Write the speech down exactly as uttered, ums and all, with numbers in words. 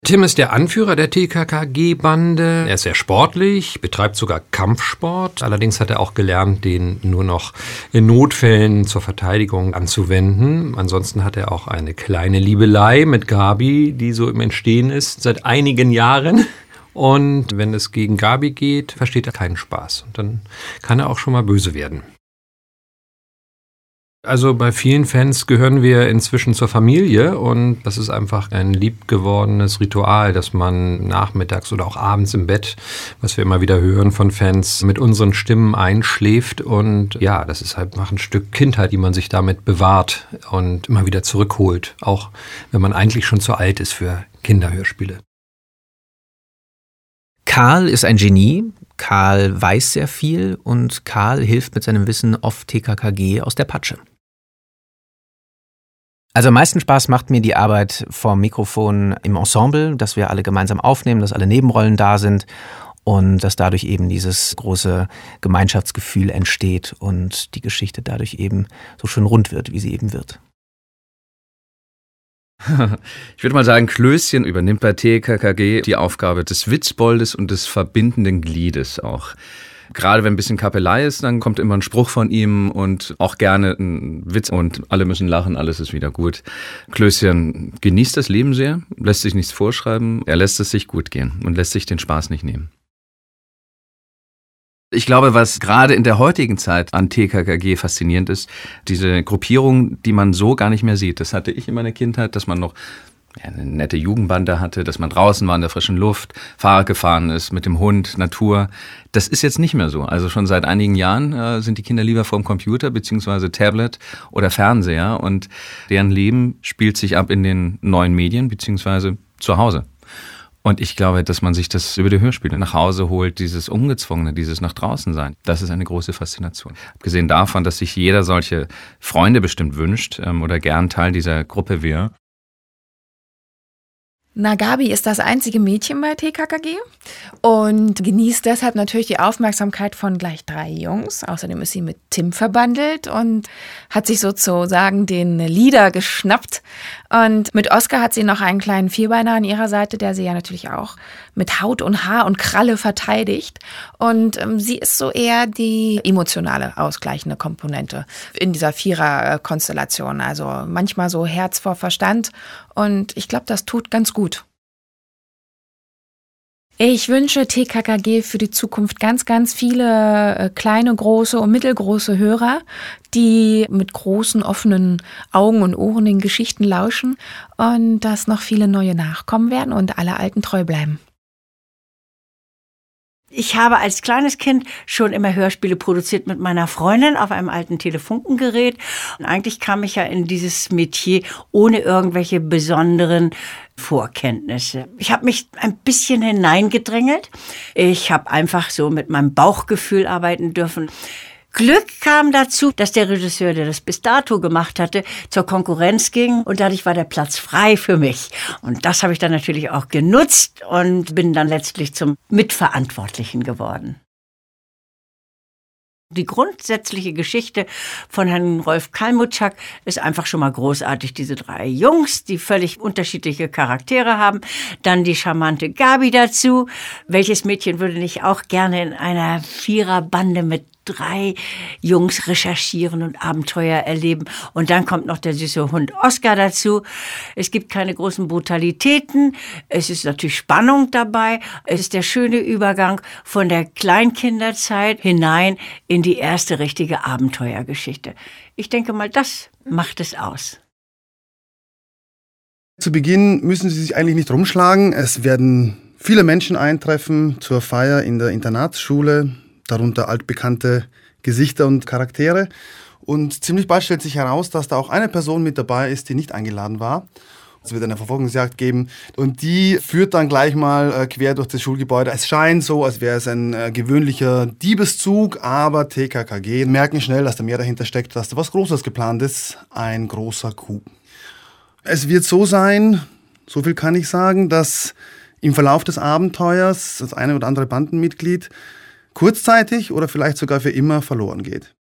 Tim ist der Anführer der T K K G-Bande. Er ist sehr sportlich, betreibt sogar Kampfsport. Allerdings hat er auch gelernt, den nur noch in Notfällen zur Verteidigung anzuwenden. Ansonsten hat er auch eine kleine Liebelei mit Gabi, die so im Entstehen ist, seit einigen Jahren. Und wenn es gegen Gabi geht, versteht er keinen Spaß. Und dann kann er auch schon mal böse werden. Also bei vielen Fans gehören wir inzwischen zur Familie und das ist einfach ein liebgewordenes Ritual, dass man nachmittags oder auch abends im Bett, was wir immer wieder hören von Fans, mit unseren Stimmen einschläft und ja, das ist halt noch ein Stück Kindheit, die man sich damit bewahrt und immer wieder zurückholt, auch wenn man eigentlich schon zu alt ist für Kinderhörspiele. Karl ist ein Genie, Karl weiß sehr viel und Karl hilft mit seinem Wissen oft T K K G aus der Patsche. Also am meisten Spaß macht mir die Arbeit vorm Mikrofon im Ensemble, dass wir alle gemeinsam aufnehmen, dass alle Nebenrollen da sind und dass dadurch eben dieses große Gemeinschaftsgefühl entsteht und die Geschichte dadurch eben so schön rund wird, wie sie eben wird. Ich würde mal sagen, Klößchen übernimmt bei T K K G die Aufgabe des Witzboldes und des verbindenden Gliedes auch. Gerade wenn ein bisschen Kapelei ist, dann kommt immer ein Spruch von ihm und auch gerne ein Witz und alle müssen lachen, alles ist wieder gut. Klößchen genießt das Leben sehr, lässt sich nichts vorschreiben, er lässt es sich gut gehen und lässt sich den Spaß nicht nehmen. Ich glaube, was gerade in der heutigen Zeit an T K K G faszinierend ist, diese Gruppierung, die man so gar nicht mehr sieht. Das hatte ich in meiner Kindheit, dass man noch eine nette Jugendbande hatte, dass man draußen war in der frischen Luft, Fahrrad gefahren ist mit dem Hund, Natur. Das ist jetzt nicht mehr so. Also schon seit einigen Jahren äh, sind die Kinder lieber vorm Computer beziehungsweise Tablet oder Fernseher und deren Leben spielt sich ab in den neuen Medien beziehungsweise zu Hause. Und ich glaube, dass man sich das über die Hörspiele nach Hause holt, dieses Ungezwungene, dieses nach draußen sein. Das ist eine große Faszination. Abgesehen davon, dass sich jeder solche Freunde bestimmt wünscht ähm, oder gern Teil dieser Gruppe wäre. Na, Gabi ist das einzige Mädchen bei T K K G und genießt deshalb natürlich die Aufmerksamkeit von gleich drei Jungs. Außerdem ist sie mit Tim verbandelt und hat sich sozusagen den Leader geschnappt. Und mit Oskar hat sie noch einen kleinen Vierbeiner an ihrer Seite, der sie ja natürlich auch mit Haut und Haar und Kralle verteidigt. Und ähm, sie ist so eher die emotionale, ausgleichende Komponente in dieser Vierer-Konstellation. Also manchmal so Herz vor Verstand. Und ich glaube, das tut ganz gut. Ich wünsche T K K G für die Zukunft ganz, ganz viele äh, kleine, große und mittelgroße Hörer, die mit großen, offenen Augen und Ohren den Geschichten lauschen und dass noch viele neue nachkommen werden und alle Alten treu bleiben. Ich habe als kleines Kind schon immer Hörspiele produziert mit meiner Freundin auf einem alten Telefunkengerät. Und eigentlich kam ich ja in dieses Metier ohne irgendwelche besonderen Vorkenntnisse. Ich habe mich ein bisschen hineingedrängelt. Ich habe einfach so mit meinem Bauchgefühl arbeiten dürfen. Glück kam dazu, dass der Regisseur, der das bis dato gemacht hatte, zur Konkurrenz ging und dadurch war der Platz frei für mich. Und das habe ich dann natürlich auch genutzt und bin dann letztlich zum Mitverantwortlichen geworden. Die grundsätzliche Geschichte von Herrn Rolf Kalmuczak ist einfach schon mal großartig. Diese drei Jungs, die völlig unterschiedliche Charaktere haben. Dann die charmante Gabi dazu. Welches Mädchen würde nicht auch gerne in einer Viererbande mit drei Jungs recherchieren und Abenteuer erleben. Und dann kommt noch der süße Hund Oskar dazu. Es gibt keine großen Brutalitäten. Es ist natürlich Spannung dabei. Es ist der schöne Übergang von der Kleinkinderzeit hinein in die erste richtige Abenteuergeschichte. Ich denke mal, das macht es aus. Zu Beginn müssen Sie sich eigentlich nicht rumschlagen. Es werden viele Menschen eintreffen zur Feier in der Internatsschule, darunter altbekannte Gesichter und Charaktere. Und ziemlich bald stellt sich heraus, dass da auch eine Person mit dabei ist, die nicht eingeladen war. Es wird eine Verfolgungsjagd geben und die führt dann gleich mal äh, quer durch das Schulgebäude. Es scheint so, als wäre es ein äh, gewöhnlicher Diebeszug, aber T K K G merken schnell, dass da mehr dahinter steckt, dass da was Großes geplant ist, ein großer Coup. Es wird so sein, so viel kann ich sagen, dass im Verlauf des Abenteuers das eine oder andere Bandenmitglied kurzzeitig oder vielleicht sogar für immer verloren geht.